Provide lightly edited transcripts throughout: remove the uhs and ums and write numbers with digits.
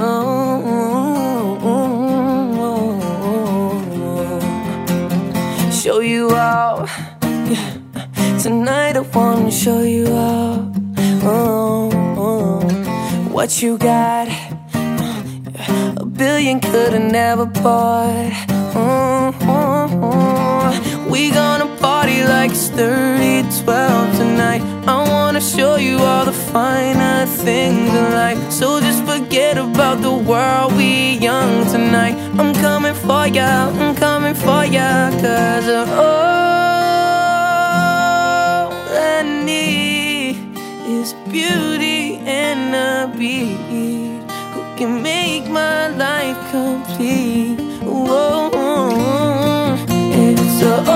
Show you out, yeah. Tonight I wanna show you out. What you got, a billion could've never bought. We gonna party like it's 30-12 tonight. I wanna show you all the finer things in life. So just forget about the world, we young tonight. I'm coming for ya, I'm coming for ya. Cause all I need is beauty and a beat who can make my life complete. Whoa, it's all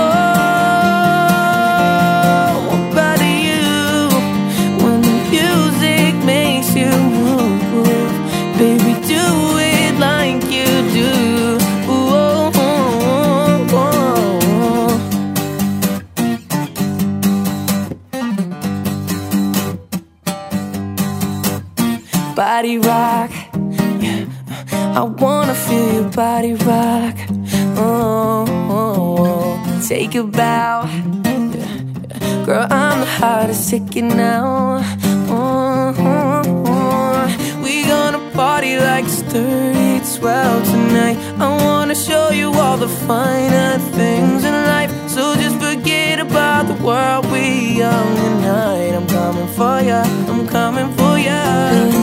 about you. When the music makes you move, baby, do it like you do. Whoa, body rock, yeah. I wanna feel your body rock. Take a bow, yeah. Girl, I'm the hottest ticket now. We gonna party like it's 30-12 tonight. I wanna show you all the finer things in life. So just forget about the world, we young tonight. I'm coming for ya, I'm coming for ya.